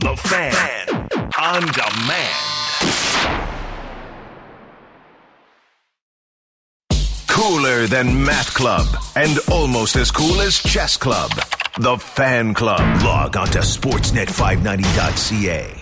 The Fan on demand. Cooler than Math Club and almost as cool as Chess Club. The Fan Club. Log on to sportsnet590.ca.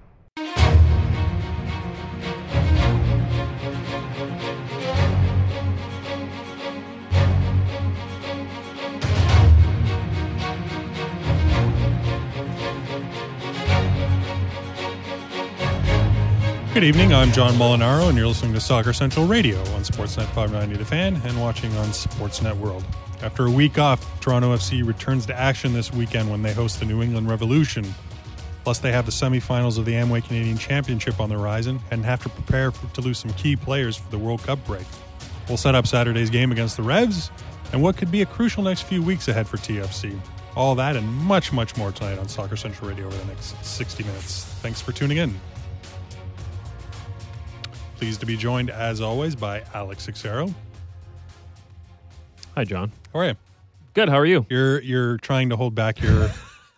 Good evening, I'm John Molinaro, and you're listening to Soccer Central Radio on Sportsnet 590 The Fan and watching on Sportsnet World. After a week off, Toronto FC returns to action this weekend when they host the New England Revolution. Plus, they have the semifinals of the Amway Canadian Championship on the horizon and have to prepare to lose some key players for the World Cup break. We'll set up Saturday's game against the Revs and what could be a crucial next few weeks ahead for TFC. All that and much, much more tonight on Soccer Central Radio over the next 60 minutes. Thanks for tuning in. Pleased to be joined, as always, by Alex Sixero. Hi, John. How are you? Good. How are you? You're trying to hold back your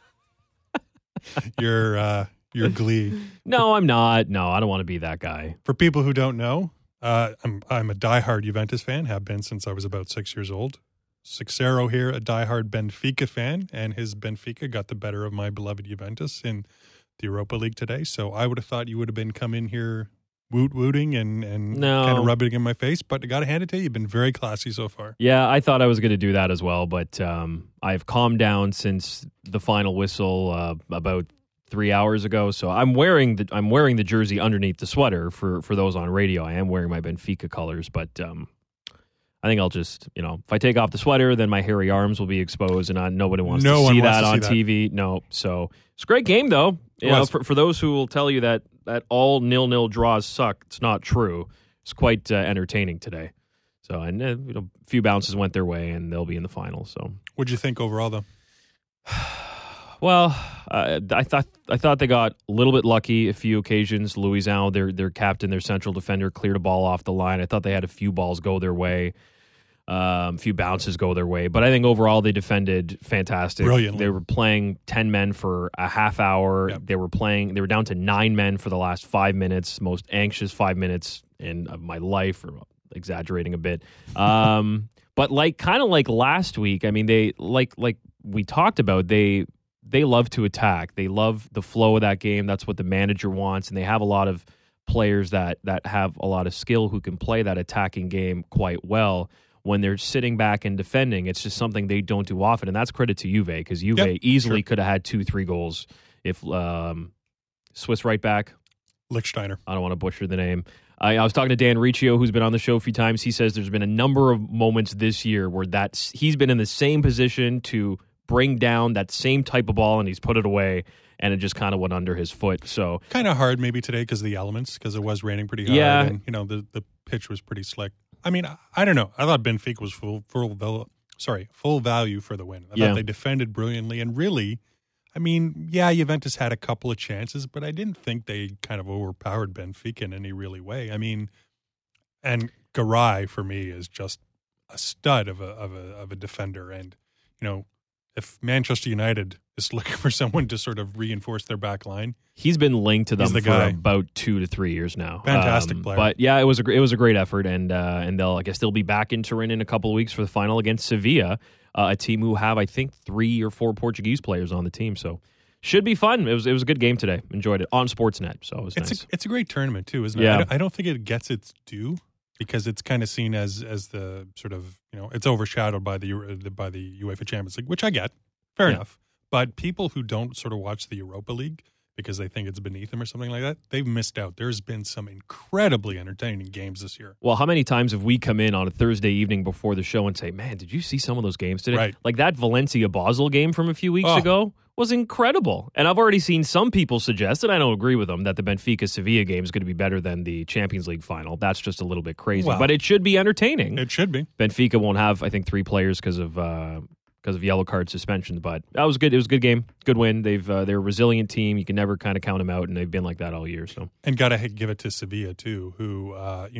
your glee. No, I'm not. No, I don't want to be that guy. For people who don't know, I'm a diehard Juventus fan. Have been since I was about 6 years old. Sixero here, a diehard Benfica fan, and his Benfica got the better of my beloved Juventus in the Europa League today. So I would have thought you would have been come in here woot-wooting and kind of rubbing it in my face, but I got to hand it to you. You've been very classy so far. Yeah, I thought I was going to do that as well, but I've calmed down since the final whistle about 3 hours ago. So I'm wearing the jersey underneath the sweater for those on radio. I am wearing my Benfica colors, but I think I'll just, if I take off the sweater, then my hairy arms will be exposed, and nobody wants to see that on TV. No, so it's a great game though. For those who will tell you that all 0-0 draws suck, it's not true. It's quite entertaining today. So, and a few bounces went their way, and they'll be in the final. So, what'd you think overall, though? Well, I thought they got a little bit lucky a few occasions. Luizão, their captain, their central defender, cleared a ball off the line. I thought they had a few balls go their way. A few bounces go their way, but I think overall they defended fantastic. Brilliantly. They were playing 10 men for a half hour. Yep. They were down to 9 men for the last 5 minutes, most anxious 5 minutes of my life, or exaggerating a bit. But kind of like last week, I mean, they like we talked about, they love to attack. They love the flow of that game. That's what the manager wants, and they have a lot of players that have a lot of skill who can play that attacking game quite well. When they're sitting back and defending, it's just something they don't do often, and that's credit to Juve, because Juve easily could have had 2-3 goals if Swiss right back Lichtsteiner. I don't want to butcher the name. I was talking to Dan Riccio, who's been on the show a few times. He says there's been a number of moments this year where he's been in the same position to bring down that same type of ball, and he's put it away, and it just kind of went under his foot. So kind of hard maybe today because of the elements, because it was raining pretty hard, and the pitch was pretty slick. I mean, I don't know. I thought Benfica was full value for the win. I thought they defended brilliantly, and really, I mean, Juventus had a couple of chances, but I didn't think they kind of overpowered Benfica in any really way. I mean, and Garay for me is just a stud of a defender, and if Manchester United is looking for someone to sort of reinforce their back line, he's been linked to them for about 2 to 3 years now. Fantastic player. But yeah, it was a great effort, and they'll be back in Turin in a couple of weeks for the final against Sevilla, a team who have, I think, 3 or 4 Portuguese players on the team. So should be fun. It was a good game today. Enjoyed it on Sportsnet. So it was nice. It's a great tournament too, isn't it? Yeah. I don't think it gets its due, because it's kind of seen as the sort of, it's overshadowed by the UEFA Champions League, which I get. Fair enough. But people who don't sort of watch the Europa League because they think it's beneath them or something like that, they've missed out. There's been some incredibly entertaining games this year. Well, how many times have we come in on a Thursday evening before the show and say, man, did you see some of those games today? Right. Like that Valencia-Basel game from a few weeks ago was incredible. And I've already seen some people suggest, and I don't agree with them, that the Benfica-Sevilla game is going to be better than the Champions League final. That's just a little bit crazy. But it should be entertaining. It should be. Benfica won't have, I think, 3 players because of yellow card suspensions, but that was good. It was a good game, good win. They're a resilient team. You can never kind of count them out, and they've been like that all year. So, and gotta give it to Sevilla too, who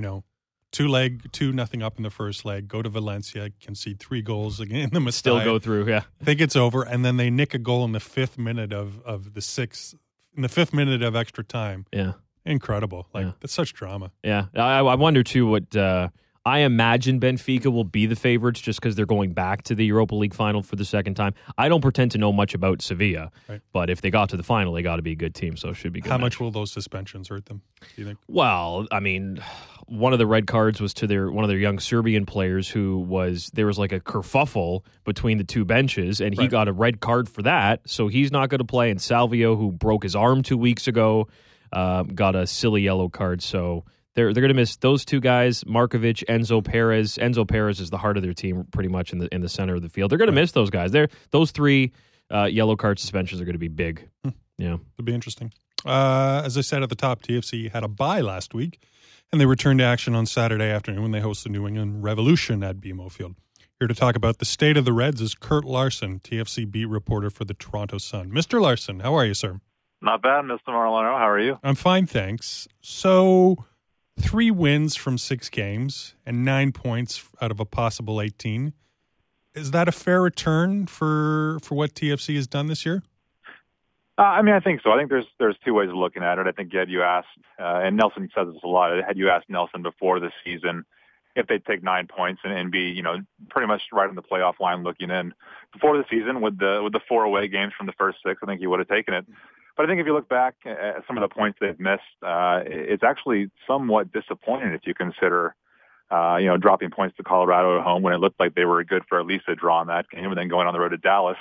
2-0 up in the first leg, go to Valencia, concede 3 goals again in the Mestalla. Still go through, yeah. Think it's over, and then they nick a goal in the 5th minute of the 6th in the 5th minute of extra time. Yeah. Incredible. It's such drama. Yeah. I wonder, too, what I imagine Benfica will be the favorites just because they're going back to the Europa League final for the second time. I don't pretend to know much about Sevilla, but if they got to the final, they got to be a good team, so it should be good. How much will those suspensions hurt them, do you think? Well, I mean, one of the red cards was to one of their young Serbian players there was like a kerfuffle between the two benches, and he got a red card for that, so he's not going to play. And Salvio, who broke his arm 2 weeks ago, got a silly yellow card, so they're going to miss those two guys, Markovic, Enzo Perez. Enzo Perez is the heart of their team, pretty much in the center of the field. They're going to miss those guys. Those 3 yellow card suspensions are going to be big. Yeah, it'll be interesting. As I said at the top, TFC had a bye last week, and they returned to action on Saturday afternoon when they host the New England Revolution at BMO Field. Here to talk about the state of the Reds is Kurt Larson, TFC beat reporter for the Toronto Sun. Mr. Larson, how are you, sir? Not bad, Mr. Marlano. How are you? I'm fine, thanks. So 3 wins from 6 games and 9 points out of a possible 18. Is that a fair return for what TFC has done this year? I think so. I think there's 2 ways of looking at it. I think had you asked, and Nelson says this a lot, had you asked Nelson before the season if they'd take 9 points and be, pretty much right on the playoff line looking in before the season with the 4 away games from the first 6, I think he would have taken it. But I think if you look back at some of the points they've missed, it's actually somewhat disappointing if you consider, dropping points to Colorado at home when it looked like they were good for at least a draw in that game, and then going on the road to Dallas.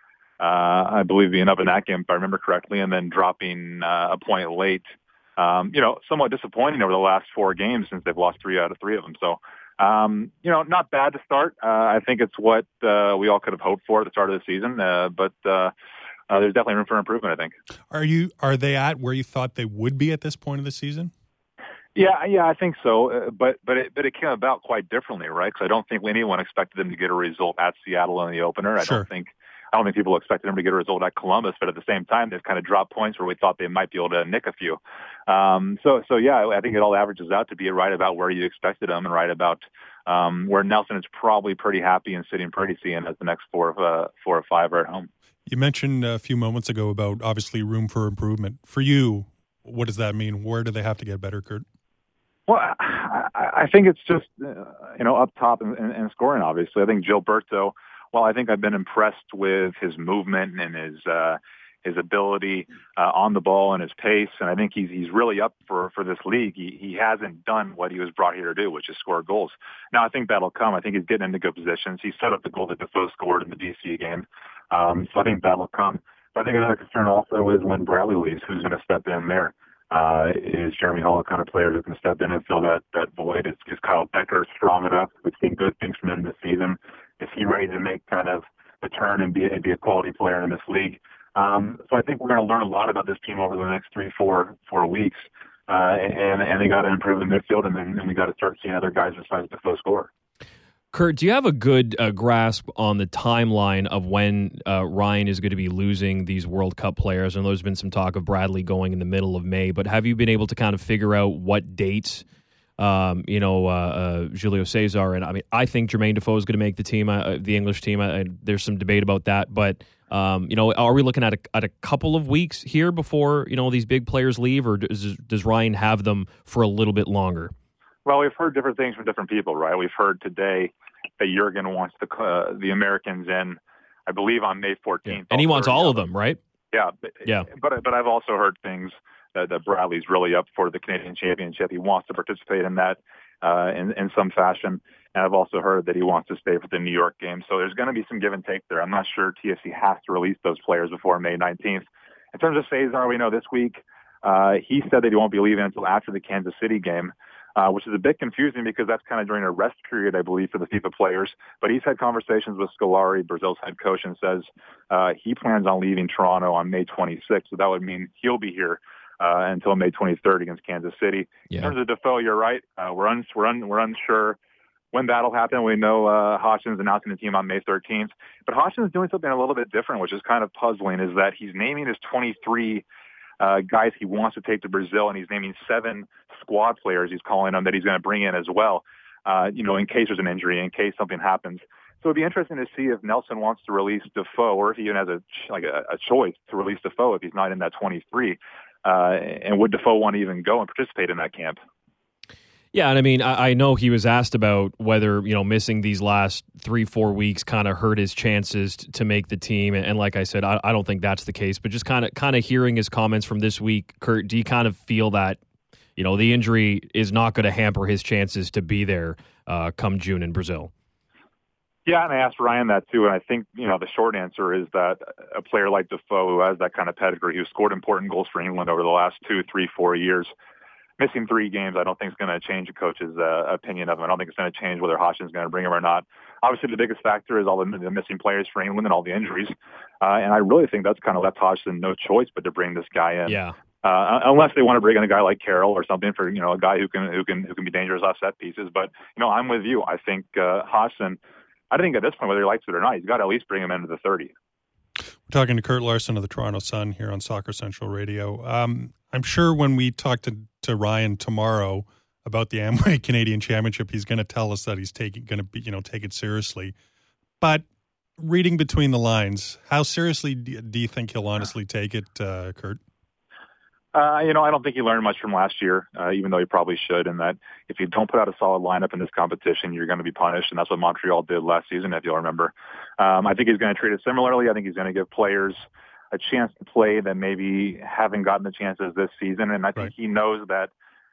I believe being up in that game, if I remember correctly, and then dropping a point late. Somewhat disappointing over the last 4 games since they've lost 3 out of 3 of them. So, not bad to start. I think it's what we all could have hoped for at the start of the season, but there's definitely room for improvement, I think. Are they at where you thought they would be at this point of the season? Yeah, I think so. But it came about quite differently, right? Because I don't think anyone expected them to get a result at Seattle in the opener. I don't think people expected them to get a result at Columbus, but at the same time, they've kind of dropped points where we thought they might be able to nick a few. So yeah, I think it all averages out to be right about where you expected them and right about where Nelson is probably pretty happy and sitting pretty seeing as the next 4 or 5 are at home. You mentioned a few moments ago about obviously room for improvement. For you, what does that mean? Where do they have to get better, Kurt? Well, I think it's just, up top and scoring, obviously. I think Gilberto, while I think I've been impressed with his movement and his ability on the ball and his pace, and I think he's really up for this league. He hasn't done what he was brought here to do, which is score goals. Now, I think that'll come. I think he's getting into good positions. He set up the goal that Defoe scored in the DC game. So I think that'll come. But I think another concern also is when Bradley leaves, who's going to step in there? Is Jeremy Hall a kind of player who can step in and fill that void? Is Kyle Becker strong enough? We've seen good things from him this season. Is he ready to make kind of the turn and be a quality player in this league? So I think we're going to learn a lot about this team over the next 3-4 weeks. And they got to improve the midfield, and then we got to start seeing other guys besides Defoe score. Kurt, do you have a good grasp on the timeline of when Ryan is going to be losing these World Cup players? I know there's been some talk of Bradley going in the middle of May, but have you been able to kind of figure out what dates, Julio Cesar, and I think Jermaine Defoe is going to make the team, the English team. There's some debate about that, but are we looking at a couple of weeks here before these big players leave, or does Ryan have them for a little bit longer? Well, we've heard different things from different people, right? We've heard today that Jurgen wants the Americans in, I believe, on May 14th. And he wants all of them, right? Yeah. But I've also heard things that Bradley's really up for the Canadian Championship. He wants to participate in that in some fashion. And I've also heard that he wants to stay for the New York game. So there's going to be some give and take there. I'm not sure TFC has to release those players before May 19th. In terms of Cesar, we know this week he said that he won't be leaving until after the Kansas City game. Which is a bit confusing because that's kind of during a rest period, I believe, for the FIFA players. But he's had conversations with Scolari, Brazil's head coach, and says he plans on leaving Toronto on May 26th. So that would mean he'll be here until May 23rd against Kansas City. Yeah. In terms of Defoe, you're right. We're unsure when that'll happen. We know Hodgson's announcing the team on May 13th. But Hodgson's doing something a little bit different, which is kind of puzzling, is that he's naming his 23 guys he wants to take to Brazil, and he's naming 7 squad players he's calling them that he's going to bring in as well, in case there's an injury, in case something happens. So it'd be interesting to see if Nelson wants to release Defoe, or if he even has a choice to release Defoe if he's not in that 23. And would Defoe want to even go and participate in that camp? Yeah, and I mean, I know he was asked about whether, missing these last 3-4 weeks kind of hurt his chances to make the team. And like I said, I don't think that's the case. But just kind of hearing his comments from this week, Kurt, do you kind of feel that, the injury is not going to hamper his chances to be there come June in Brazil? Yeah, and I asked Ryan that too, and I think, the short answer is that a player like Defoe, who has that kind of pedigree, who scored important goals for England over the last 2, 3, 4 years, missing 3 games, I don't think is going to change the coach's opinion of him. I don't think it's going to change whether Hodgson's going to bring him or not. Obviously, the biggest factor is all the missing players for England and all the injuries, and I really think that's kind of left Hodgson no choice but to bring this guy in. Yeah. Unless they want to bring in a guy like Carroll or something for a guy who can be dangerous off set pieces. But I'm with you. I think Hodgson. I think at this point, whether he likes it or not, he's got to at least bring him into the 30. We're talking to Kurt Larson of the Toronto Sun here on Soccer Central Radio. I'm sure when we talk to Ryan tomorrow about the Amway Canadian Championship, he's going to tell us that he's take it seriously. But reading between the lines, how seriously do you think he'll honestly take it, Kurt? I don't think he learned much from last year, even though he probably should, and that if you don't put out a solid lineup in this competition, you're going to be punished, and that's what Montreal did last season, if you'll remember. I think he's going to treat it similarly. I think he's going to give players a chance to play that maybe haven't gotten the chances this season, and I think he knows that,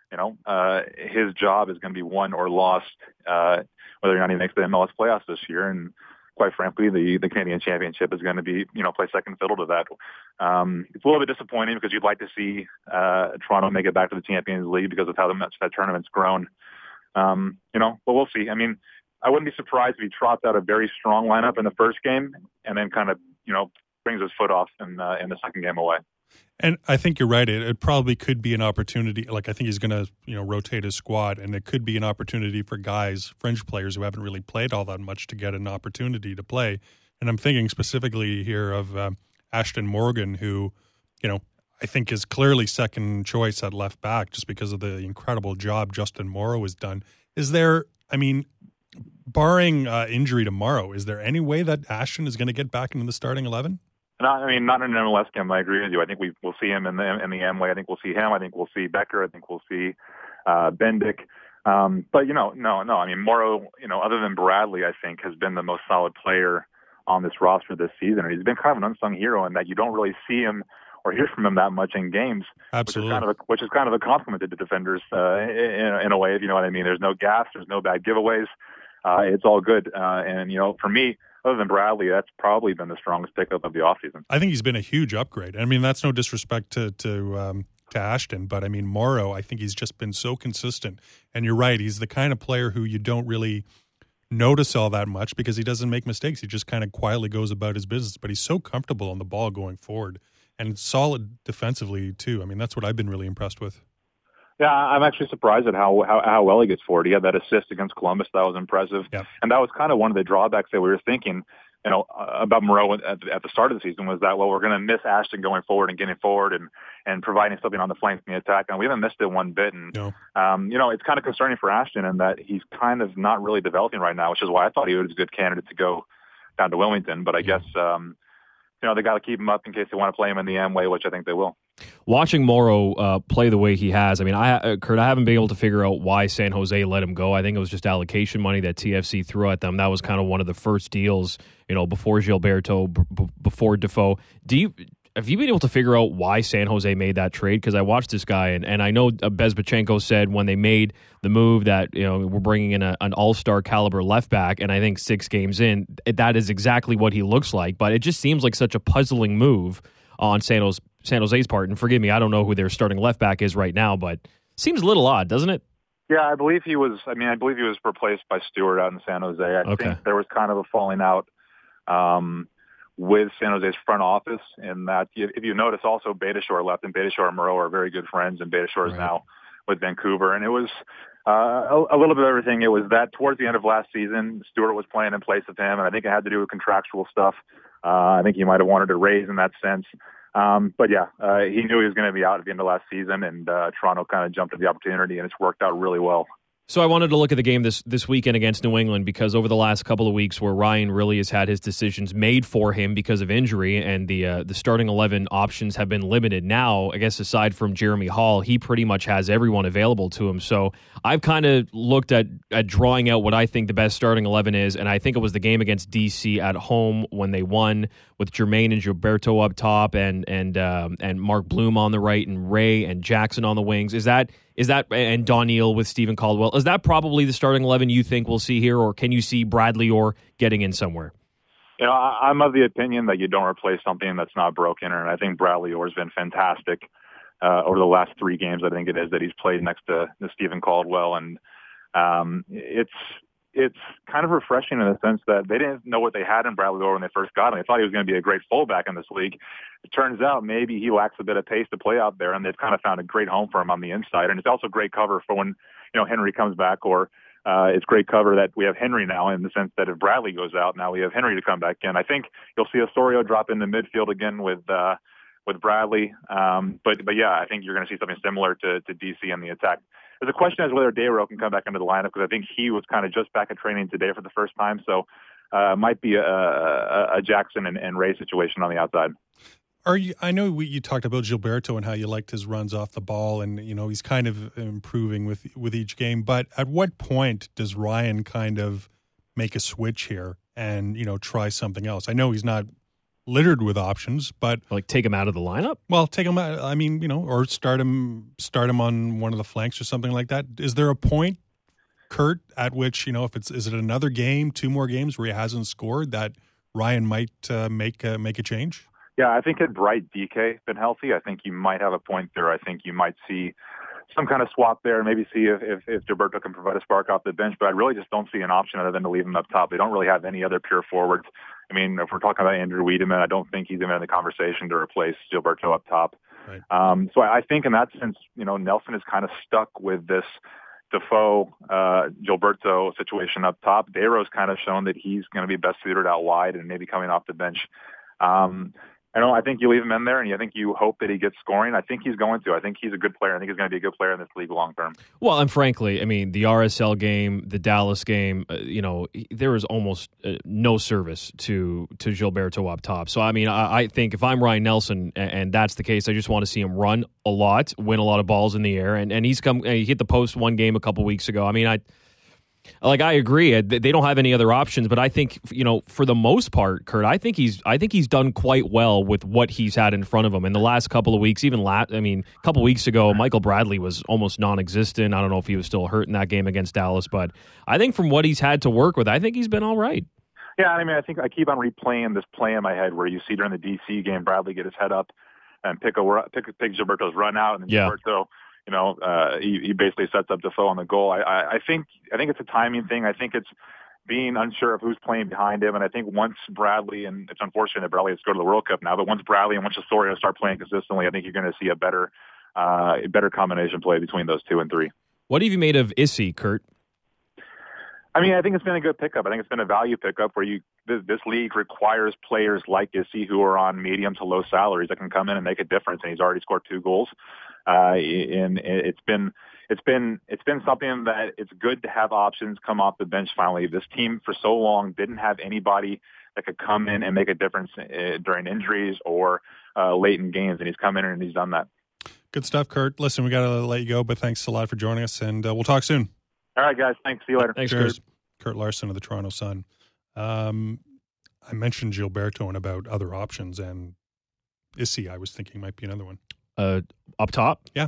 his job is going to be won or lost, whether or not he makes the MLS playoffs this year, and quite frankly, the Canadian Championship is going to be, play second fiddle to that. It's a little bit disappointing because you'd like to see Toronto make it back to the Champions League because of how that tournament's grown. But we'll see. I mean, I wouldn't be surprised if he trots out a very strong lineup in the first game and then kind of, brings his foot off in the second game away. And I think you're right. It probably could be an opportunity. Like, I think he's going to, rotate his squad, and it could be an opportunity for guys, fringe players who haven't really played all that much to get an opportunity to play. And I'm thinking specifically here of Ashton Morgan, who, I think is clearly second choice at left back just because of the incredible job Justin Morrow has done. Is there, barring injury tomorrow, is there any way that Ashton is going to get back into the starting 11? Not in an MLS game. I agree with you. I think we'll see him in the Amway. I think we'll see him. I think we'll see Becker. I think we'll see Bendik. But no. Morrow, other than Bradley, I think has been the most solid player on this roster this season. And he's been kind of an unsung hero in that you don't really see him or hear from him that much in games. Absolutely. Which is kind of a compliment to the defenders in a way, if you know what I mean. There's no gaffes. There's no bad giveaways. It's all good. And for me, other than Bradley, that's probably been the strongest pickup of the offseason. I think he's been a huge upgrade. That's no disrespect to Ashton, but Morrow, I think he's just been so consistent. And you're right, he's the kind of player who you don't really notice all that much because he doesn't make mistakes. He just kind of quietly goes about his business, but he's so comfortable on the ball going forward and solid defensively too. That's what I've been really impressed with. Yeah, I'm actually surprised at how well he gets forward. He had that assist against Columbus. That was impressive. Yeah. And that was kind of one of the drawbacks that we were thinking, about Morrow at the start of the season was that, we're going to miss Ashton going forward and getting forward and providing something on the flanks in the attack. And we haven't missed it one bit. And, no. It's kind of concerning for Ashton in that he's kind of not really developing right now, which is why I thought he was a good candidate to go down to Wilmington. But I guess, they got to keep him up in case they want to play him in the Amway, which I think they will. Watching Morrow play the way he has, Kurt, I haven't been able to figure out why San Jose let him go. I think it was just allocation money that TFC threw at them. That was kind of one of the first deals, before Gilberto, before Defoe. Have you been able to figure out why San Jose made that trade? Because I watched this guy, and I know Bezbachenko said when they made the move that we're bringing in an all-star caliber left back, and I think 6 games in, that is exactly what he looks like. But it just seems like such a puzzling move on San Jose's part. And forgive me, I don't know who their starting left back is right now, but seems a little odd, doesn't it? Yeah, I believe he was replaced by Stewart out in San Jose. I think there was kind of a falling out with San Jose's front office, in that if you notice, also Beitashour left, and Beitashour and Moreau are very good friends, and Beitashour is now with Vancouver. And it was a little bit of everything. It was that towards the end of last season, Stewart was playing in place of him, and I think it had to do with contractual stuff. I think he might have wanted to raise in that sense. But he knew he was going to be out at the end of last season, and Toronto kind of jumped at the opportunity, and it's worked out really well. So I wanted to look at the game this weekend against New England because over the last couple of weeks where Ryan really has had his decisions made for him because of injury and the starting 11 options have been limited. Now, I guess aside from Jeremy Hall, he pretty much has everyone available to him. So I've kind of looked at drawing out what I think the best starting 11 is, and I think it was the game against DC at home when they won with Jermaine and Gilberto up top and Mark Bloom on the right and Ray and Jackson on the wings. Is that and Doniel with Stephen Caldwell? Is that probably the starting 11 you think we'll see here, or can you see Bradley Orr getting in somewhere? You know, I'm of the opinion that you don't replace something that's not broken, and I think Bradley Orr has been fantastic over the last 3 games. I think it is that he's played next to Stephen Caldwell, and it's kind of refreshing in the sense that they didn't know what they had in Bradley Orr when they first got him. They thought he was going to be a great fullback in this league. It turns out maybe he lacks a bit of pace to play out there, and they've kind of found a great home for him on the inside. And it's also great cover for when, Henry comes back, or it's great cover that we have Henry now in the sense that if Bradley goes out, now we have Henry to come back in. I think you'll see Osorio drop into midfield again with Bradley. But yeah, I think you're going to see something similar to DC in the attack. There's a question as to whether Dayrell can come back into the lineup because I think he was kind of just back at training today for the first time. So might be a Jackson and Ray situation on the outside. I know you talked about Gilberto and how you liked his runs off the ball, and he's kind of improving with each game. But at what point does Ryan kind of make a switch here and try something else? I know he's not littered with options, but like take him out of the lineup. Well, take him out. I mean, or start him on one of the flanks or something like that. Is there a point, Kurt, at which if is it another game, 2 more games where he hasn't scored that Ryan might make a change? Yeah, I think had Bright DK been healthy, I think you might have a point there. I think you might see some kind of swap there, maybe see if Gilberto can provide a spark off the bench, but I really just don't see an option other than to leave him up top. They don't really have any other pure forwards. I mean, if we're talking about Andrew Wiedemann, I don't think he's even in the conversation to replace Gilberto up top. Right. So I think in that sense, Nelson is kind of stuck with this Defoe, Gilberto situation up top. Dayrell's kind of shown that he's going to be best suited out wide and maybe coming off the bench. I think you leave him in there, and I think you hope that he gets scoring. I think he's going to. I think he's a good player. I think he's going to be a good player in this league long term. Well, and frankly, I mean, the RSL game, the Dallas game, there was almost no service to Gilberto up top. So, I mean, I think if I'm Ryan Nelson, and that's the case, I just want to see him run a lot, win a lot of balls in the air, and he hit the post one game a couple weeks ago. I mean, I agree. They don't have any other options, but I think for the most part, Kurt, I think he's done quite well with what he's had in front of him in the last couple of weeks. A couple weeks ago, Michael Bradley was almost non-existent. I don't know if he was still hurt in that game against Dallas, but I think from what he's had to work with, I think he's been all right. Yeah, I mean, I think I keep on replaying this play in my head where you see during the DC game, Bradley get his head up and pick Gilberto's run out, and then Gilberto. He basically sets up Defoe on the goal. I think it's a timing thing. I think it's being unsure of who's playing behind him. And I think once Bradley, and it's unfortunate that Bradley has to go to the World Cup now, but once Bradley and once Osorio start playing consistently, I think you're going to see a better combination play between those 2 and 3. What have you made of Issy, Kurt? I mean, I think it's been a good pickup. I think it's been a value pickup where this league requires players like Issy who are on medium to low salaries that can come in and make a difference. And he's already scored 2 goals. And it's been something that it's good to have options come off the bench. Finally, this team for so long didn't have anybody that could come in and make a difference during injuries or late in games. And he's come in and he's done that. Good stuff, Kurt. Listen, we got to let you go, but thanks a lot for joining us, and we'll talk soon. All right, guys. Thanks. See you later. Thanks, Kurt. Kurt Larson of the Toronto Sun. I mentioned Gilberto and about other options, and Issy, I was thinking, might be another one. Up top? Yeah.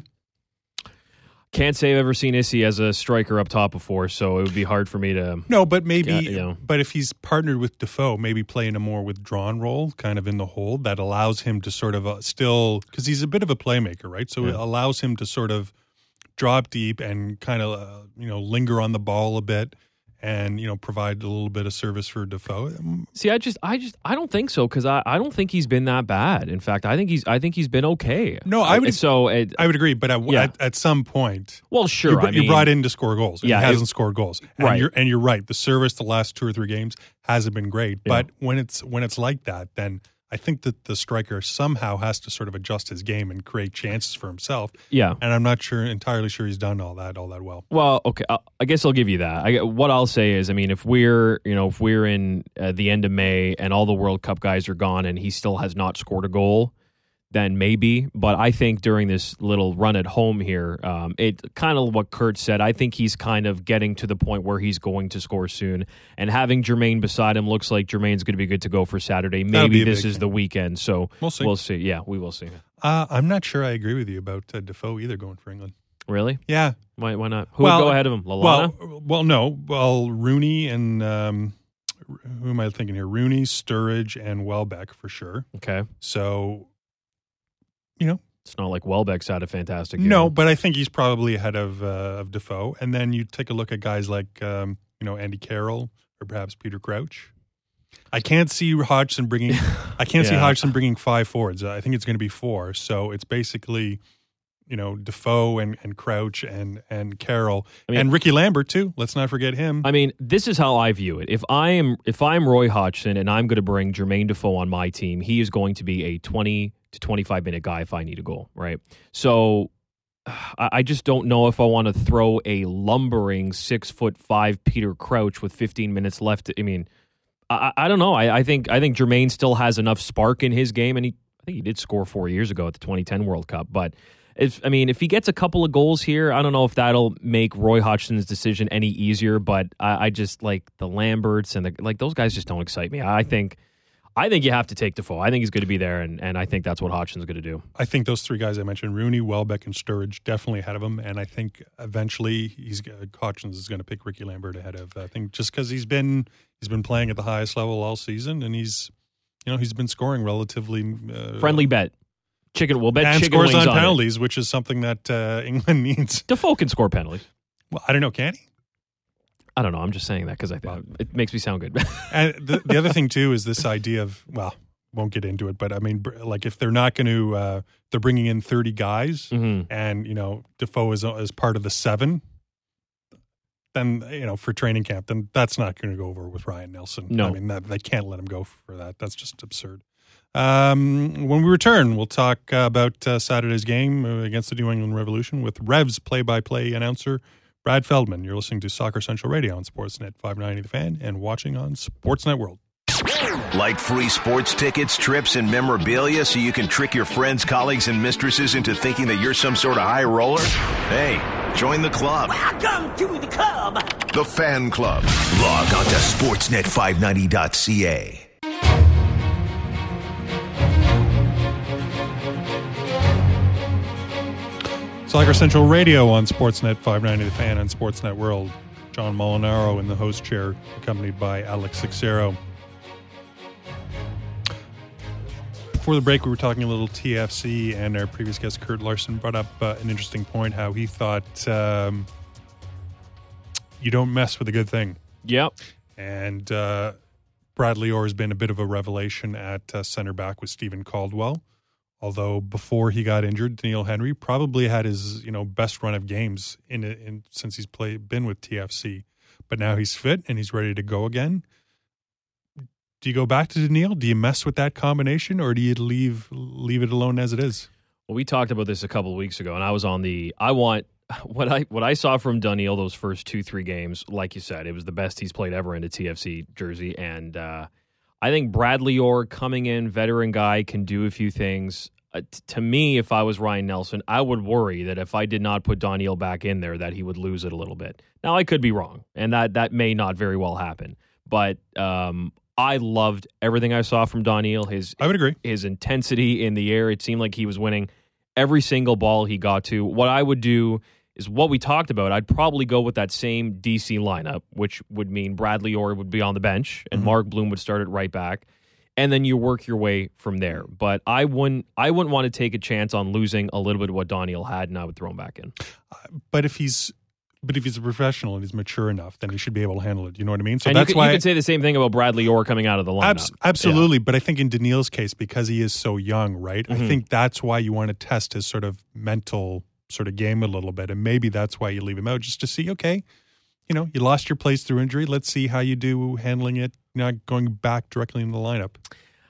Can't say I've ever seen Issy as a striker up top before, so it would be hard for me to... No, but maybe... But if he's partnered with Defoe, maybe playing a more withdrawn role, kind of in the hole, that allows him to sort of still... Because he's a bit of a playmaker, right? So it allows him to sort of drop deep and kind of, linger on the ball a bit and, provide a little bit of service for Defoe. See, I don't think so, because I don't think he's been that bad. In fact, I think he's been okay. No, I would agree, but at some point, well, sure, you're brought in to score goals. And he hasn't scored goals, and right? You're right. The service the last 2 or 3 games hasn't been great, but when it's like that, then I think that the striker somehow has to sort of adjust his game and create chances for himself. Yeah. And I'm not entirely sure he's done all that well. Well, okay, I guess I'll give you that. What I'll say is, I mean, if we're in the end of May and all the World Cup guys are gone and he still has not scored a goal, then maybe. But I think during this little run at home here, it kind of what Kurt said. I think he's kind of getting to the point where he's going to score soon. And having Jermaine beside him looks like Jermaine's going to be good to go for Saturday. Maybe this is the weekend. So we'll see. We'll see. Yeah, we will see. I'm not sure I agree with you about Defoe either going for England. Really? Yeah. Why not? Who would go ahead of him? Lallana? Well, no. Well, Rooney and who am I thinking here? Rooney, Sturridge, and Welbeck for sure. Okay. So, it's not like Welbeck's had a fantastic game. No, but I think he's probably ahead of Defoe. And then you take a look at guys like Andy Carroll or perhaps Peter Crouch. I can't see Hodgson bringing. See Hodgson bringing 5 forwards. I think it's going to be 4. So it's basically, Defoe and Crouch and Carroll and Ricky Lambert too. Let's not forget him. I mean, this is how I view it. If I'm Roy Hodgson and I'm going to bring Jermaine Defoe on my team, he is going to be a 20 to 25-minute guy if I need a goal, right? So I just don't know if I want to throw a lumbering 6'5" Peter Crouch with 15 minutes left. I mean, I don't know. I think Jermaine still has enough spark in his game, and I think he did score 4 years ago at the 2010 World Cup. But if he gets a couple of goals here, I don't know if that'll make Roy Hodgson's decision any easier. But I just like the Lamberts and those guys just don't excite me. I think you have to take Defoe. I think he's going to be there, and I think that's what Hodgson's going to do. I think those 3 guys I mentioned, Rooney, Welbeck, and Sturridge, definitely ahead of him. And I think eventually Hodgson is going to pick Ricky Lambert ahead of. I think just because he's been playing at the highest level all season, and he's been scoring relatively friendly bet. We'll bet and chicken scores wings on penalties, which is something that England needs. Defoe can score penalties. Well, I don't know, can he? I don't know. I'm just saying that because it makes me sound good. And the other thing, too, is this idea of, won't get into it, but I mean, like if they're not going to, they're bringing in 30 guys and, Defoe is part of the 7, then, for training camp, then that's not going to go over with Ryan Nelson. No. I mean, they can't let him go for that. That's just absurd. When we return, we'll talk about Saturday's game against the New England Revolution with Revs play-by-play announcer Brad Feldman. You're listening to Soccer Central Radio on Sportsnet 590 The Fan and watching on Sportsnet World. Like free sports tickets, trips, and memorabilia so you can trick your friends, colleagues, and mistresses into thinking that you're some sort of high roller? Hey, join the club. Welcome to the club. The Fan Club. Log on to sportsnet590.ca. Soccer Central Radio on Sportsnet 590 The Fan and Sportsnet World. John Molinaro in the host chair, accompanied by Alex Sixero. Before the break, we were talking a little TFC, and our previous guest, Kurt Larson, brought up an interesting point, how he thought you don't mess with a good thing. Yep. And Bradley Orr has been a bit of a revelation at center back with Stephen Caldwell. Although before he got injured, Daniil Henry probably had his best run of games since he's been with TFC. But now he's fit and he's ready to go again. Do you go back to Daniil? Do you mess with that combination, or do you leave it alone as it is? Well, we talked about this a couple of weeks ago, and I was on what I saw from Daniil those first 2-3 games. Like you said, it was the best he's played ever in a TFC jersey, and I think Bradley Orr coming in, veteran guy, can do a few things. To me, if I was Ryan Nelson, I would worry that if I did not put Daniil back in there, that he would lose it a little bit. Now, I could be wrong, and that may not very well happen. But I loved everything I saw from Daniil. I would agree. His intensity in the air, it seemed like he was winning every single ball he got to. What I would do is what we talked about. I'd probably go with that same DC lineup, which would mean Bradley Orr would be on the bench and Mark Bloom would start at right back. And then you work your way from there. But I wouldn't want to take a chance on losing a little bit of what Daniil had, and I would throw him back in. But if he's a professional and he's mature enough, then he should be able to handle it. You know what I mean? So and that's you could say the same thing about Bradley Orr coming out of the lineup. Absolutely. Yeah. But I think in Daniil's case, because he is so young, right? I think that's why you want to test his sort of mental sort of game a little bit. And maybe that's why you leave him out, just to see, okay, you lost your place through injury. Let's see how you do handling it, not going back directly in the lineup.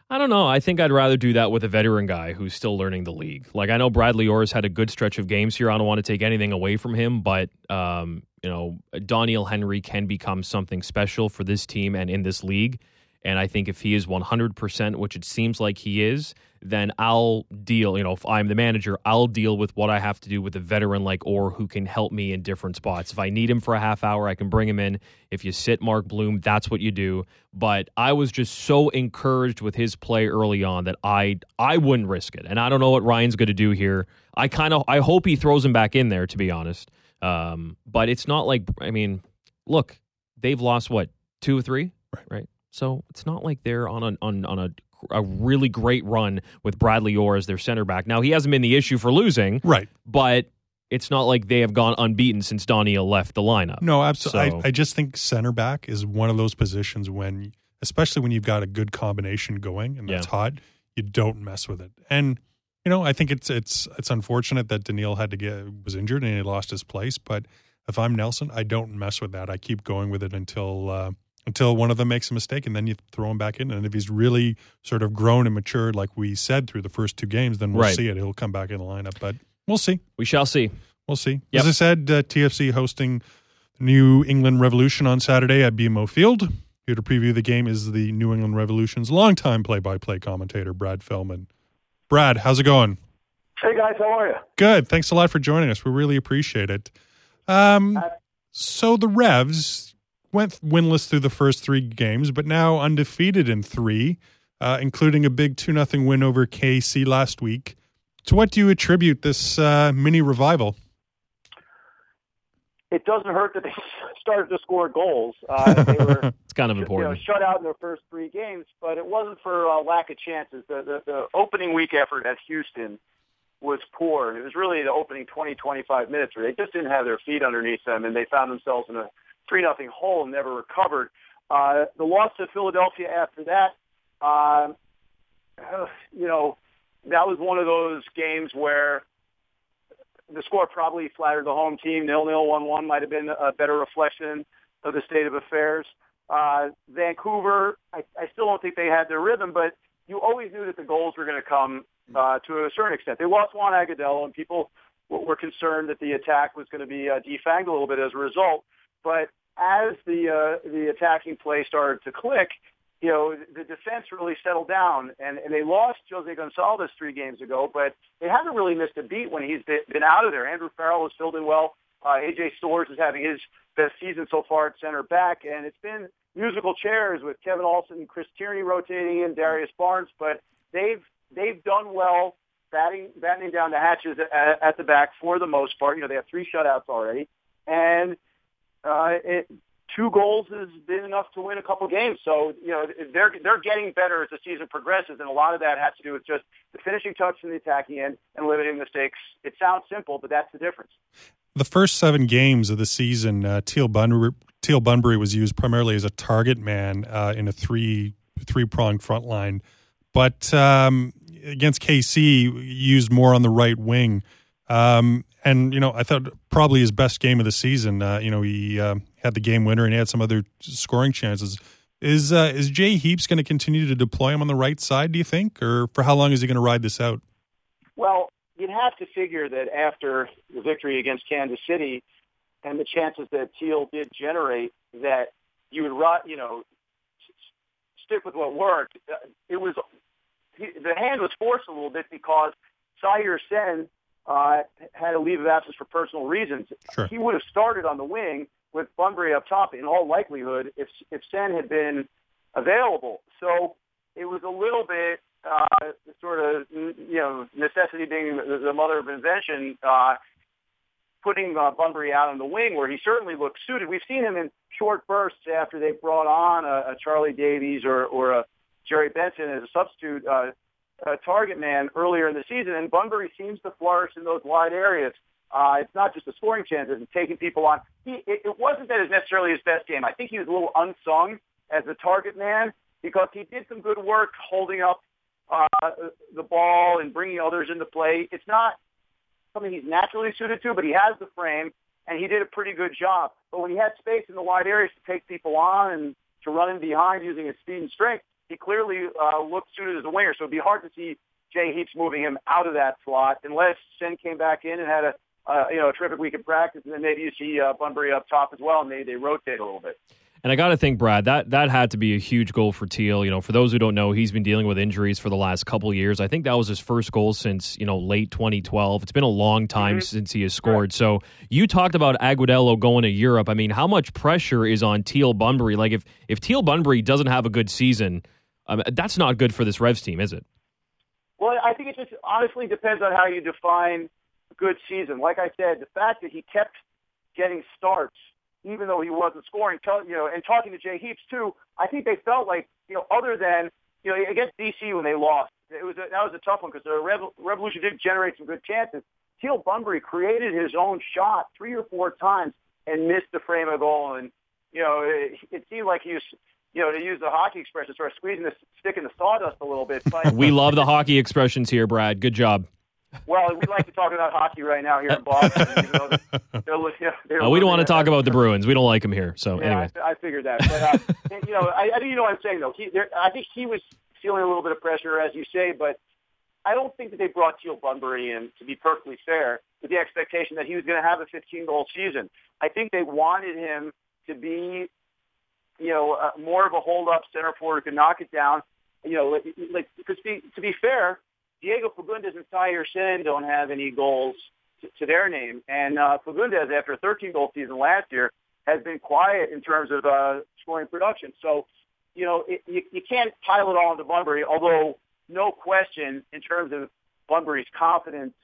I don't know. I think I'd rather do that with a veteran guy who's still learning the league. Like, I know Bradley Orr's had a good stretch of games here. I don't want to take anything away from him, but Doniel Henry can become something special for this team and in this league. And I think if he is 100%, which it seems like he is, then I'll deal, if I'm the manager, I'll deal with what I have to do with a veteran like Orr who can help me in different spots. If I need him for a half hour, I can bring him in. If you sit Mark Bloom, that's what you do. But I was just so encouraged with his play early on that I wouldn't risk it. And I don't know what Ryan's going to do here. I hope he throws him back in there, to be honest. But it's not like, look, they've lost, 2 or 3? Right. So it's not like they're on a really great run with Bradley Orr as their center back. Now, he hasn't been the issue for losing. Right. But it's not like they have gone unbeaten since Doniel left the lineup. No, absolutely. I just think center back is one of those positions especially when you've got a good combination going and that's hot, you don't mess with it. And, I think it's unfortunate that Daniil was injured and he lost his place. But if I'm Nelson, I don't mess with that. I keep going with it until one of them makes a mistake, and then you throw him back in. And if he's really sort of grown and matured, like we said through the first 2 games, then we'll see it. He'll come back in the lineup, but we'll see. We shall see. We'll see. Yep. As I said, TFC hosting New England Revolution on Saturday at BMO Field. Here to preview the game is the New England Revolution's longtime play-by-play commentator, Brad Feldman. Brad, how's it going? Hey, guys. How are you? Good. Thanks a lot for joining us. We really appreciate it. So the Revs went winless through the first 3 games, but now undefeated in 3, including a big 2-0 win over KC last week. To what do you attribute this mini revival? It doesn't hurt that they started to score goals. They were it's kind of important. Shut out in their first 3 games, but it wasn't for lack of chances. The opening week effort at Houston was poor. It was really the opening 20, 25 minutes where they just didn't have their feet underneath them, and they found themselves in a 3-0 hole and never recovered. The loss to Philadelphia after that, that was one of those games where the score probably flattered the home team. 0-0, 1-1 might have been a better reflection of the state of affairs. Vancouver, I still don't think they had their rhythm, but you always knew that the goals were going to come to a certain extent. They lost Juan Agudelo, and people were concerned that the attack was going to be defanged a little bit as a result. But as the attacking play started to click, the defense really settled down, and they lost Jose Gonzalez 3 games ago, but they haven't really missed a beat when he's been out of there. Andrew Farrell has filled in well. AJ Storrs is having his best season so far at center back, and it's been musical chairs with Kevin Olsen and Chris Tierney rotating in, Darius Barnes, but they've done well battening down the hatches at the back for the most part. They have 3 shutouts already, and 2 goals has been enough to win a couple games. So, they're getting better as the season progresses, and a lot of that has to do with just the finishing touch in the attacking end and limiting mistakes. It sounds simple, but that's the difference. The first 7 games of the season, Teal Bunbury was used primarily as a target man in a three-pronged front line. But against KC, used more on the right wing. And, I thought probably his best game of the season. He had the game winner and he had some other scoring chances. Is Jay Heaps going to continue to deploy him on the right side, do you think? Or for how long is he going to ride this out? Well, you'd have to figure that after the victory against Kansas City and the chances that Teal did generate, that you would, stick with what worked. The hand was forced a little bit because Zaire Sen had a leave of absence for personal reasons. Sure. He would have started on the wing with Bunbury up top in all likelihood if Sen had been available. So it was a little bit sort of, necessity being the mother of invention, putting Bunbury out on the wing where he certainly looked suited. We've seen him in short bursts after they brought on a Charlie Davies or a Jerry Benson as a substitute target man earlier in the season, and Bunbury seems to flourish in those wide areas. It's not just the scoring chances and taking people on. It wasn't that it was necessarily his best game. I think he was a little unsung as a target man because he did some good work holding up the ball and bringing others into play. It's not something he's naturally suited to, but he has the frame, and he did a pretty good job. But when he had space in the wide areas to take people on and to run in behind using his speed and strength, he clearly looked suited as a winger. So it'd be hard to see Jay Heaps moving him out of that slot unless Sin came back in and had a terrific week of practice, and then maybe you see Bunbury up top as well, and maybe they rotate a little bit. And I got to think, Brad, that had to be a huge goal for Teal. You know, for those who don't know, he's been dealing with injuries for the last couple of years. I think that was his first goal since, late 2012. It's been a long time since he has scored. Right. So you talked about Agudelo going to Europe. I mean, how much pressure is on Teal Bunbury? Like, if Teal Bunbury doesn't have a good season, that's not good for this Revs team, is it? Well, I think it just honestly depends on how you define a good season. Like I said, the fact that he kept getting starts, even though he wasn't scoring, and talking to Jay Heaps too, I think they felt like, other than, against DC when they lost, that was a tough one because the Revolution did generate some good chances. Teal Bunbury created his own shot 3 or 4 times and missed the frame of goal. And, it seemed like he was, to use the hockey expression, sort of squeezing the stick in the sawdust a little bit. But, we love the hockey expressions here, Brad. Good job. Well, we like to talk about hockey right now here in Boston. Even though we don't want to talk about the Bruins. We don't like them here. So anyway, I figured that. But I think what I'm saying though. I think he was feeling a little bit of pressure, as you say, but I don't think that they brought Teal Bunbury in, to be perfectly fair, with the expectation that he was going to have a 15-goal season. I think they wanted him to be, more of a hold-up center forward who could knock it down. Because to be fair, Diego Fagundes and Tahir Sen don't have any goals to their name. And Fagundes, after a 13-goal season last year, has been quiet in terms of scoring production. So, you can't pile it all into Bunbury, although no question in terms of Bunbury's confidence,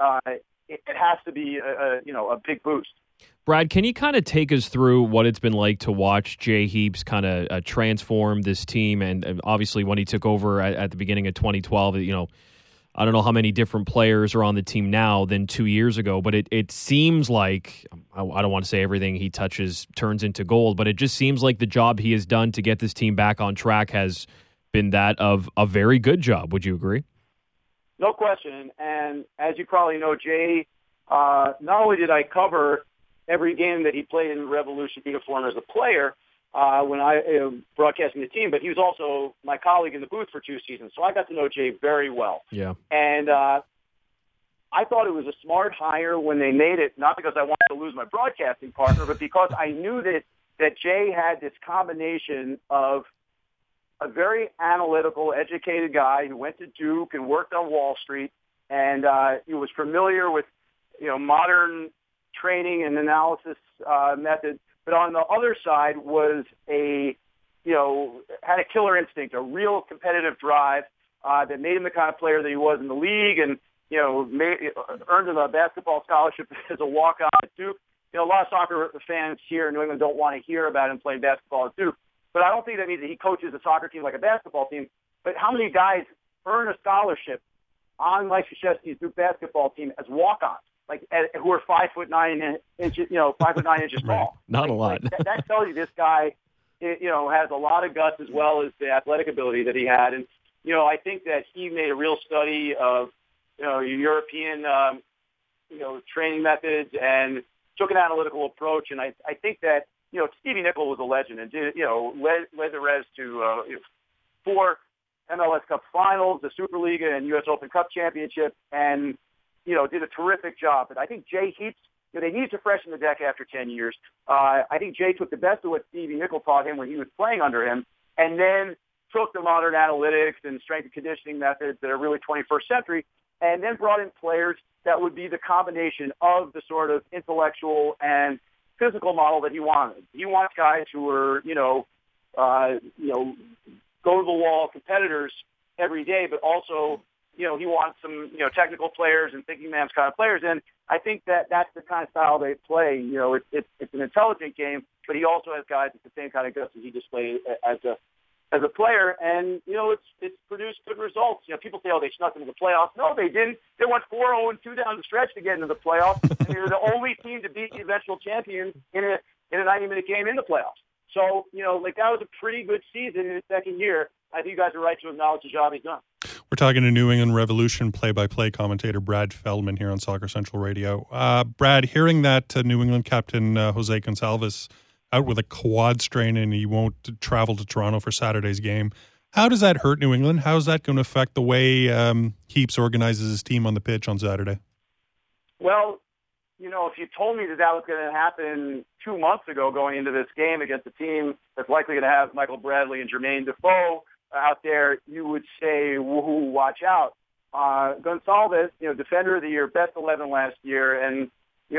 it has to be a big boost. Brad, can you kind of take us through what it's been like to watch Jay Heaps kind of transform this team? And obviously when he took over at the beginning of 2012, I don't know how many different players are on the team now than 2 years ago, but it seems like, I don't want to say everything he touches turns into gold, but it just seems like the job he has done to get this team back on track has been that of a very good job. Would you agree? No question. And as you probably know, Jay, not only did I cover every game that he played in Revolution uniform as a player, when I broadcasting the team, but he was also my colleague in the booth for 2 seasons. So I got to know Jay very well. Yeah. And I thought it was a smart hire when they made it, not because I wanted to lose my broadcasting partner, but because I knew that Jay had this combination of a very analytical, educated guy who went to Duke and worked on Wall Street, and he was familiar with, modern training and analysis methods. But on the other side was had a killer instinct, a real competitive drive that made him the kind of player that he was in the league, and earned him a basketball scholarship as a walk-on at Duke. A lot of soccer fans here in New England don't want to hear about him playing basketball at Duke, but I don't think that means that he coaches a soccer team like a basketball team. But how many guys earn a scholarship on Mike Krzyzewski's Duke basketball team as walk-ons? Who are 5'9" inches, 5'9" inches tall. Right. Not a lot. That tells you this guy, has a lot of guts as well as the athletic ability that he had. And, I think that he made a real study of, European, training methods and took an analytical approach. And I think that, Stevie Nicol was a legend and did, led the Revs to 4 MLS Cup finals, the Superliga and U.S. Open Cup championship, and did a terrific job. But I think Jay Heaps, they needed to freshen the deck after 10 years. I think Jay took the best of what Stevie Nicol taught him when he was playing under him, and then took the modern analytics and strength and conditioning methods that are really 21st century, and then brought in players that would be the combination of the sort of intellectual and physical model that he wanted. He wants guys who are, go-to-the-wall competitors every day, but also he wants some, technical players and thinking man's kind of players. And I think that that's the kind of style they play. It's an intelligent game, but he also has guys with the same kind of guts that he displayed as a player. And, it's produced good results. People say, they snuck into the playoffs. No, they didn't. They went 4-0-2 down the stretch to get into the playoffs. And they were the only team to beat the eventual champion in a 90-minute game in the playoffs. So, that was a pretty good season in his second year. I think you guys are right to acknowledge the job he's done. We're talking to New England Revolution play-by-play commentator Brad Feldman here on Soccer Central Radio. Brad, hearing that New England captain Jose Gonçalves out with a quad strain and he won't travel to Toronto for Saturday's game, How does that hurt New England? How is that going to affect the way Heaps organizes his team on the pitch on Saturday? Well, if you told me that was going to happen 2 months ago going into this game against a team that's likely going to have Michael Bradley and Jermaine Defoe out there, you would say, woohoo, watch out. Gonçalves, defender of the year, best 11 last year, and,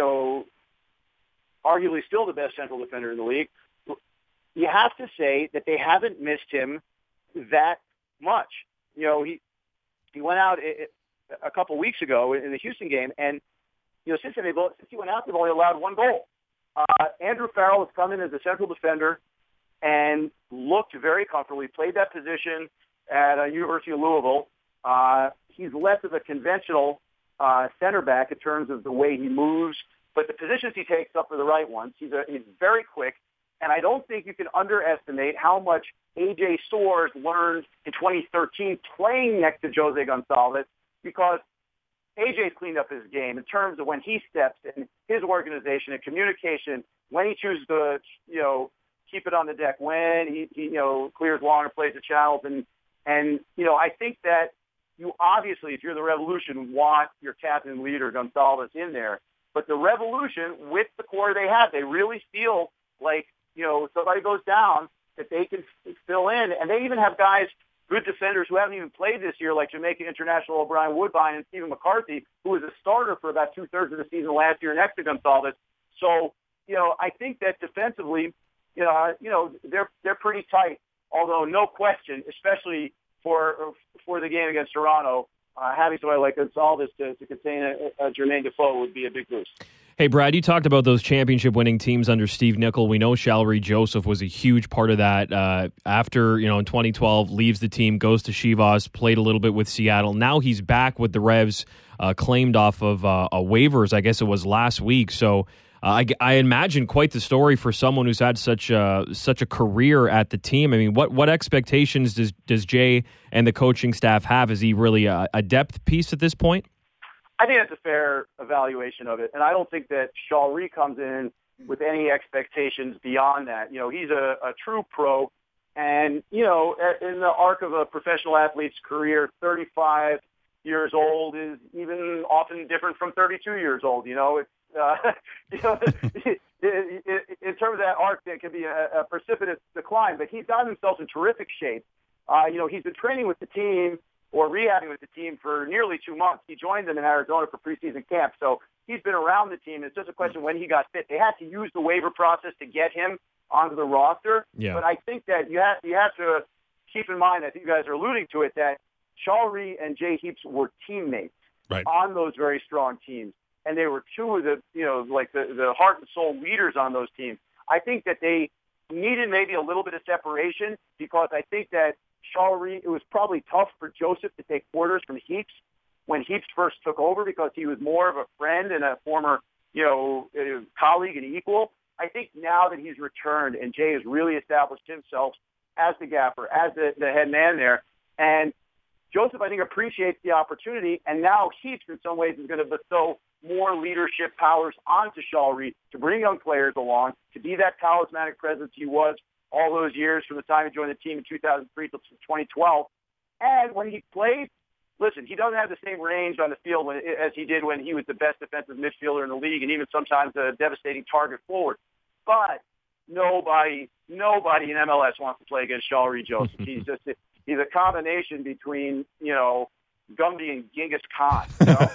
arguably still the best central defender in the league. You have to say that they haven't missed him that much. He went out a couple weeks ago in the Houston game, and since he went out, they've only allowed one goal. Andrew Farrell has come in as a central defender and looked very comfortable. He played that position at University of Louisville. He's less of a conventional center back in terms of the way he moves, but the positions he takes up are the right ones. He's very quick, and I don't think you can underestimate how much A.J. Soares learned in 2013 playing next to Jose Gonçalves, because A.J.'s cleaned up his game in terms of when he steps in, his organization and communication, when he chooses to, keep it on the deck, when he clears long or plays the channels. And I think that you obviously, if you're the Revolution, want your captain and leader, Gonçalves, in there. But the Revolution, with the core they have, they really feel like, somebody goes down, that they can fill in. And they even have guys, good defenders who haven't even played this year, like Jamaican international O'Brien Woodbine and Stephen McCarthy, who was a starter for about 2/3 of the season last year next to Gonçalves. So, I think that defensively, they're pretty tight. Although no question, especially for the game against Toronto, having somebody like Gonçalves to contain a Jermaine Defoe would be a big boost. Hey, Brad, you talked about those championship-winning teams under Steve Nicol. We know Shalrie Joseph was a huge part of that. After, in 2012, leaves the team, goes to Chivas, played a little bit with Seattle. Now he's back with the Revs, claimed off of waivers, I guess it was last week. So I imagine quite the story for someone who's had such a career at the team. I mean, what expectations does Jay and the coaching staff have? Is he really a depth piece at this point? I think that's a fair evaluation of it, and I don't think that Shalrie comes in with any expectations beyond that. He's a true pro, and, in the arc of a professional athlete's career, 35 years old is even often different from 32 years old. It's, in terms of that arc, there can be a precipitous decline, but he's got himself in terrific shape. He's been training with the team or rehabbing with the team for nearly 2 months. He joined them in Arizona for preseason camp. So he's been around the team. It's just a question when he got fit. They had to use the waiver process to get him onto the roster. Yeah. But I think that you have to keep in mind, I think you guys are alluding to it, that Shalrie and Jay Heaps were teammates on those very strong teams. And they were two of the, the heart and soul leaders on those teams. I think that they needed maybe a little bit of separation, because I think that Shalrie, it was probably tough for Joseph to take orders from Heaps when Heaps first took over, because he was more of a friend and a former, colleague and equal. I think now that he's returned and Jay has really established himself as the gaffer, as the head man there, and Joseph, I think, appreciates the opportunity, and now Heaps in some ways is going to bestow more leadership powers onto Shalrie to bring young players along, to be that talismanic presence he was all those years from the time he joined the team in 2003 to 2012. And when he played, listen, he doesn't have the same range on the field as he did when he was the best defensive midfielder in the league, and even sometimes a devastating target forward. But nobody in MLS wants to play against Shalrie Joseph. He's a combination between, Gumby and Genghis Khan.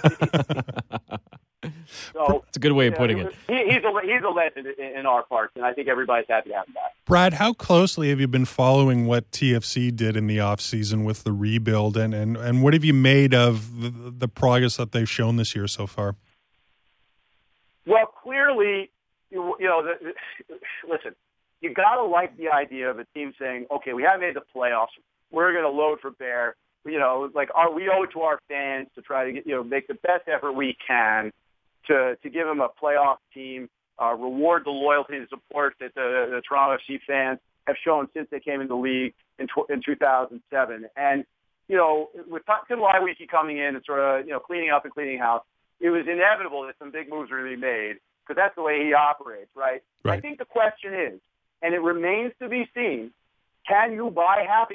So it's a good way of putting it. He's a legend in our parts, and I think everybody's happy to have him back. Brad, how closely have you been following what TFC did in the offseason with the rebuild, and what have you made of the progress that they've shown this year so far? Well, clearly, listen, you got to like the idea of a team saying, okay, we haven't made the playoffs. We're going to load for bear. We owe it to our fans to try to get, make the best effort we can to give them a playoff team, reward the loyalty and support that the Toronto FC fans have shown since they came into the league in 2007. And, with Tim Leiweke coming in and sort of, cleaning up and cleaning house, it was inevitable that some big moves were going to be made, because that's the way he operates, right? I think the question is, and it remains to be seen, can you buy happiness?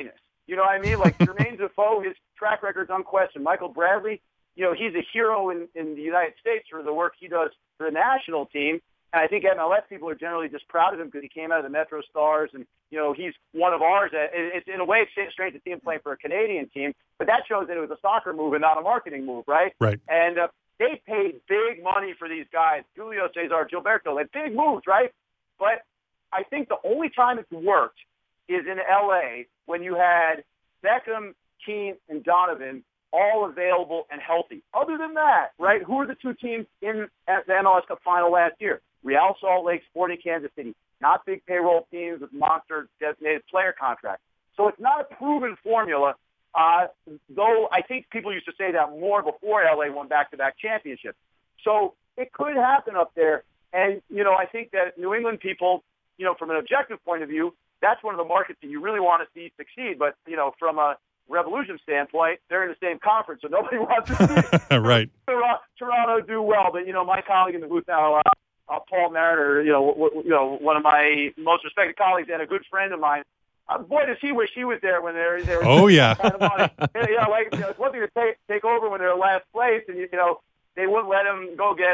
You know what I mean? Like Jermaine Defoe, his track record's unquestioned. Michael Bradley, he's a hero in the United States for the work he does for the national team. And I think MLS people are generally just proud of him because he came out of the Metro Stars, and he's one of ours. It's in a way it's strange to see him playing for a Canadian team, but that shows that it was a soccer move and not a marketing move, right? Right. And they paid big money for these guys, Julio Cesar, Gilberto, like big moves, right? But I think the only time it's worked is in LA when you had Beckham, Keane, and Donovan all available and healthy. Other than that, right, who are the two teams in the MLS Cup final last year? Real Salt Lake, Sporting Kansas City. Not big payroll teams with monster designated player contracts. So it's not a proven formula, though I think people used to say that more before LA won back-to-back championships. So it could happen up there. And, I think that New England people, from an objective point of view, that's one of the markets that you really want to see succeed. But, from a Revolution standpoint, they're in the same conference, so nobody wants to see right. Toronto do well. But, my colleague in the booth now, Paul Mariner, one of my most respected colleagues and a good friend of mine, boy, does he wish he was there when they're oh, yeah. Kind of money. It's one thing to take over when they're last place, and, they wouldn't let him go get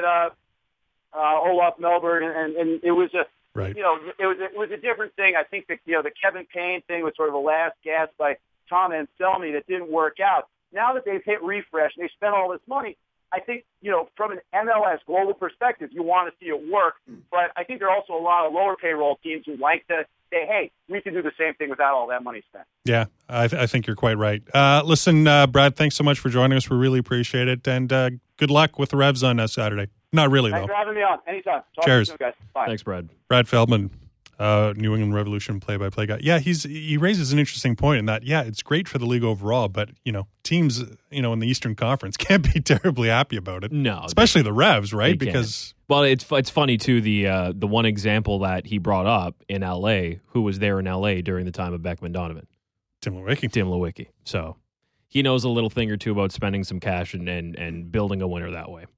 Olaf Melbourne, and it was a right. It was a different thing. I think that the Kevin Payne thing was sort of a last gasp by Tom Anselmi that didn't work out. Now that they've hit refresh and they spent all this money, I think from an MLS global perspective, you want to see it work. But I think there are also a lot of lower payroll teams who like to say, "Hey, we can do the same thing without all that money spent." Yeah, I think you're quite right. Listen, Brad, thanks so much for joining us. We really appreciate it, and good luck with the Revs on Saturday. Not really, Thanks though. for having me on. Anytime. Talk Cheers. To you soon, guys. Bye. Thanks, Brad. Brad Feldman, New England Revolution play-by-play guy. Yeah, he raises an interesting point in that, it's great for the league overall, but, teams, in the Eastern Conference can't be terribly happy about it. No. Especially the Revs, right? Because... Well, it's funny, too, the one example that he brought up in L.A., who was there in L.A. during the time of Beckman Donovan? Tim Lewicki. So he knows a little thing or two about spending some cash and building a winner that way.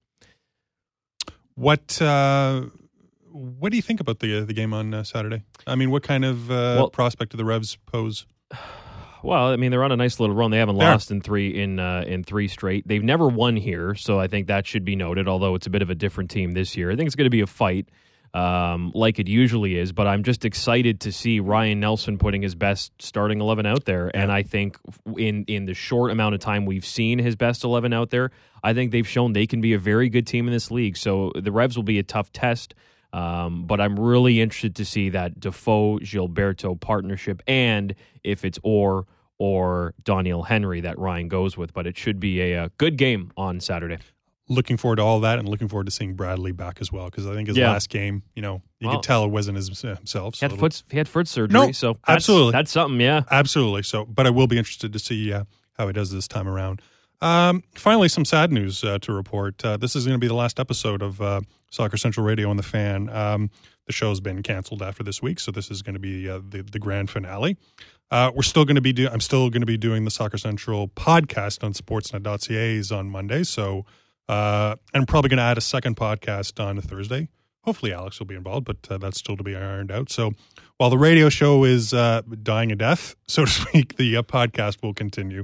What do you think about the game on Saturday? I mean, what kind of prospect do the Revs pose? Well, I mean, they're on a nice little run. They haven't lost in three straight. They've never won here, so I think that should be noted. Although it's a bit of a different team this year, I think it's going to be a fight, like it usually is. But I'm just excited to see Ryan Nelson putting his best starting 11 out there, and I think in the short amount of time we've seen his best 11 out there, I think they've shown they can be a very good team in this league. So the Revs will be a tough test. But I'm really interested to see that Defoe-Gilberto partnership, and if it's or Daniel Henry that Ryan goes with. But it should be a good game on Saturday. Looking forward to all that, and looking forward to seeing Bradley back as well, because I think his last game, you could tell it wasn't himself. So he had foot surgery, so absolutely. That's something, yeah. Absolutely. So, but I will be interested to see how he does this time around. Finally, some sad news to report. This is going to be the last episode of Soccer Central Radio on The Fan. The show's been canceled after this week, so this is going to be the grand finale. I'm still going to be doing the Soccer Central podcast on Sportsnet.ca on Monday. So, and I'm probably going to add a second podcast on a Thursday. Hopefully, Alex will be involved, but that's still to be ironed out. So, while the radio show is dying a death, so to speak, the podcast will continue.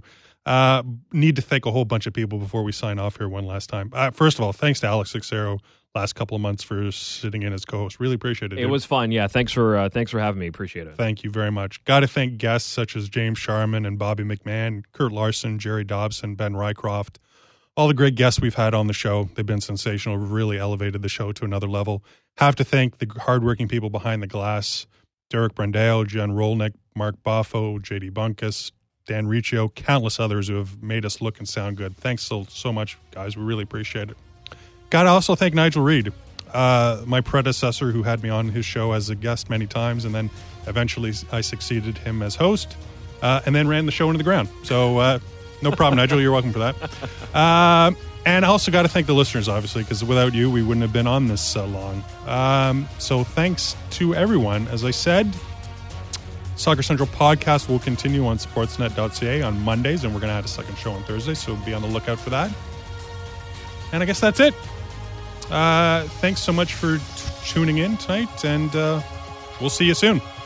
Need to thank a whole bunch of people before we sign off here one last time. First of all, thanks to Alex Sixero last couple of months for sitting in as co-host. Really appreciate it. It was fun. Yeah. Thanks for having me. Appreciate it. Thank you very much. Got to thank guests such as James Sharman and Bobby McMahon, Kurt Larson, Jerry Dobson, Ben Rycroft. All the great guests we've had on the show. They've been sensational. Really elevated the show to another level. Have to thank the hardworking people behind the glass. Derek Brandeo, Jen Rolnick, Mark Boffo, JD Bunkus, Dan Riccio, countless others who have made us look and sound good. Thanks so much, guys. We really appreciate it. Got to also thank Nigel Reed, my predecessor who had me on his show as a guest many times, and then eventually I succeeded him as host, and then ran the show into the ground. So no problem, Nigel. You're welcome for that. And I also got to thank the listeners, obviously, because without you, we wouldn't have been on this long. So thanks to everyone. As I said, Soccer Central podcast will continue on Sportsnet.ca on Mondays, and we're going to add a second show on Thursday, so be on the lookout for that. And I guess that's it. Thanks so much for tuning in tonight, and we'll see you soon.